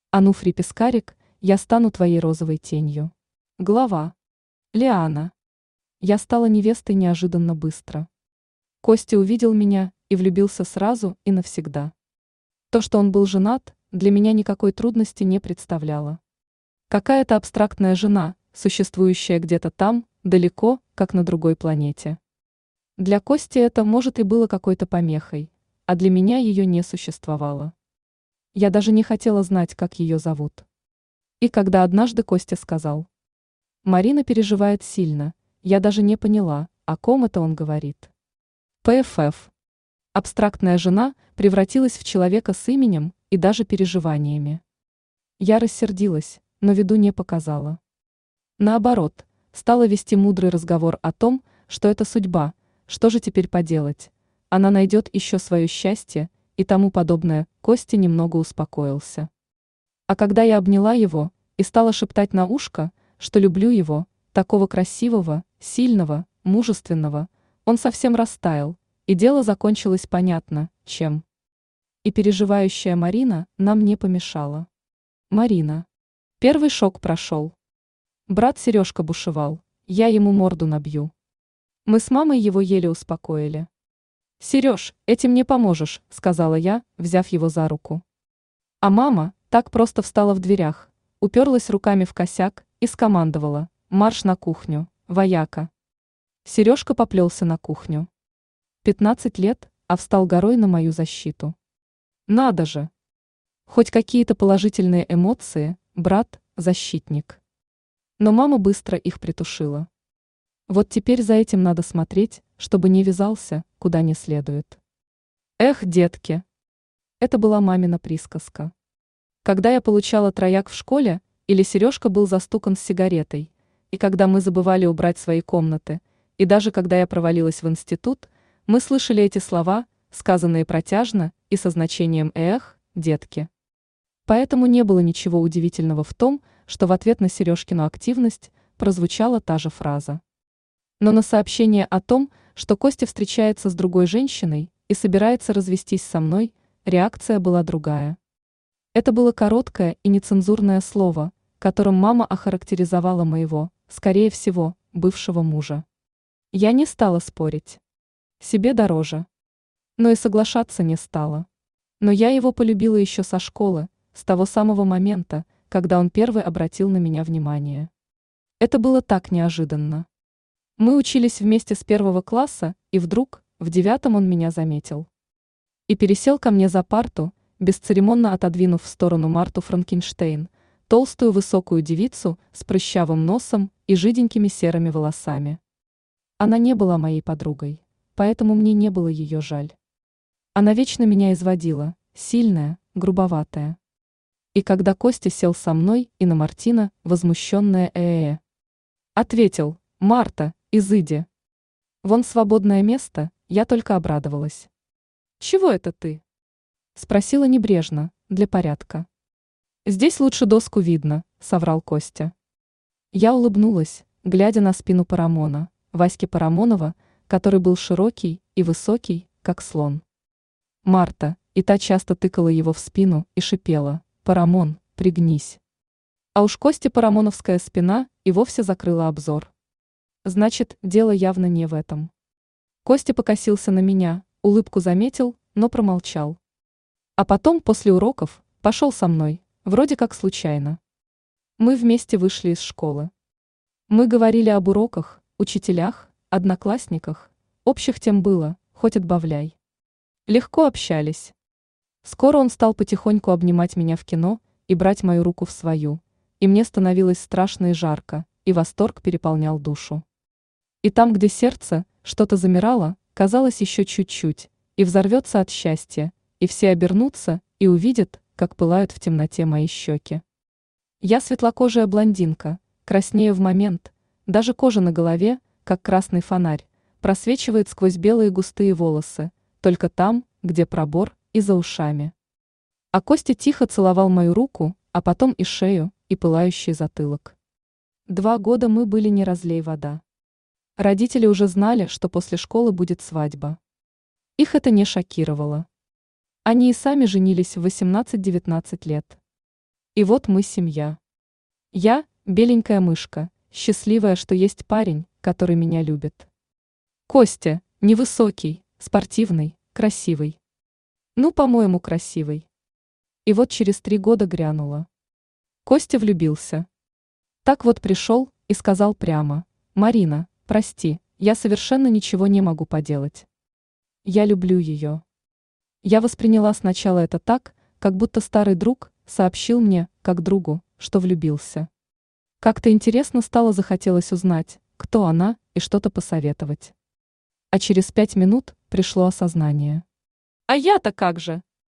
Ануфрий Пескарик, я стану твоей розовой тенью. Глава. Лиана. Я стала невестой неожиданно быстро. Костя увидел меня и влюбился сразу и навсегда. То, что он был женат, для меня никакой трудности не представляло. Какая-то абстрактная жена, существующая где-то там, далеко, как на другой планете. Для Кости это, может, и было какой-то помехой, а для меня ее не существовало. Я даже не хотела знать, как ее зовут. И когда однажды Костя сказал: «Марина переживает сильно», я даже не поняла, о ком это он говорит. ПФФ. Абстрактная жена превратилась в человека с именем и даже переживаниями. Я рассердилась, но виду не показала. Наоборот, стала вести мудрый разговор о том, что это судьба, что же теперь поделать, она найдет еще свое счастье и тому подобное. Костя немного успокоился. А когда я обняла его и стала шептать на ушко, что люблю его, такого красивого, сильного, мужественного, он совсем растаял, и дело закончилось понятно, чем. И переживающая Марина нам не помешала. Марина. Первый шок прошел. Брат Сережка бушевал, я ему морду набью. Мы с мамой его еле успокоили. «Сереж, этим не поможешь», — сказала я, взяв его за руку. А мама так просто встала в дверях, уперлась руками в косяк и скомандовала: «Марш на кухню, вояка». Сережка поплелся на кухню. 15 лет, а встал горой на мою защиту. Надо же! Хоть какие-то положительные эмоции, брат, защитник. Но мама быстро их притушила. Вот теперь за этим надо смотреть, чтобы не вязался, куда не следует. Эх, детки! Это была мамина присказка. Когда я получала трояк в школе, или Сережка был застукан с сигаретой, и когда мы забывали убрать свои комнаты, и даже когда я провалилась в институт, мы слышали эти слова, сказанные протяжно и со значением «эх, детки». Поэтому не было ничего удивительного в том, что в ответ на Сережкину активность прозвучала та же фраза. Но на сообщение о том, что Костя встречается с другой женщиной и собирается развестись со мной, реакция была другая. Это было короткое и нецензурное слово, которым мама охарактеризовала моего, скорее всего, бывшего мужа. Я не стала спорить. Себе дороже. Но и соглашаться не стала. Но я его полюбила еще со школы, с того самого момента, когда он первый обратил на меня внимание. Это было так неожиданно. Мы учились вместе с 1 класса, и вдруг, в 9 он меня заметил. И пересел ко мне за парту, бесцеремонно отодвинув в сторону Марту Франкенштейн, толстую высокую девицу с прыщавым носом и жиденькими серыми волосами. Она не была моей подругой, поэтому мне не было ее жаль. Она вечно меня изводила, сильная, грубоватая. И когда Костя сел со мной и на Мартина, возмущенная ответил: «Марта, изыди. Вон свободное место», я только обрадовалась. «Чего это ты?» Спросила небрежно, для порядка. «Здесь лучше доску видно», соврал Костя. Я улыбнулась, глядя на спину Парамона, Васьки Парамонова, который был широкий и высокий, как слон. Марта, и та часто тыкала его в спину и шипела: «Парамон, пригнись». А уж Косте парамоновская спина и вовсе закрыла обзор. Значит, дело явно не в этом. Костя покосился на меня, улыбку заметил, но промолчал. А потом, после уроков, пошел со мной, вроде как случайно. Мы вместе вышли из школы. Мы говорили об уроках, учителях, одноклассниках, общих тем было, хоть отбавляй. Легко общались. Скоро он стал потихоньку обнимать меня в кино и брать мою руку в свою, и мне становилось страшно и жарко, и восторг переполнял душу. И там, где сердце что-то замирало, казалось еще чуть-чуть, и взорвется от счастья, и все обернутся и увидят, как пылают в темноте мои щеки. Я светлокожая блондинка, краснею в момент, даже кожа на голове, как красный фонарь, просвечивает сквозь белые густые волосы, только там, где пробор, и за ушами. А Костя тихо целовал мою руку, а потом и шею, и пылающий затылок. 2 года мы были не разлей вода. Родители уже знали, что после школы будет свадьба. Их это не шокировало. Они и сами женились в 18-19 лет. И вот мы семья. Я – беленькая мышка, счастливая, что есть парень, который меня любит. Костя – невысокий, спортивный, красивый. Ну, по-моему, красивый. И вот через 3 года грянуло. Костя влюбился. Так вот пришел и сказал прямо: «Марина, прости, я совершенно ничего не могу поделать. Я люблю ее». Я восприняла сначала это так, как будто старый друг сообщил мне, как другу, что влюбился. Как-то интересно стало, захотелось узнать, кто она, и что-то посоветовать. А через 5 минут пришло осознание. А я-то как же?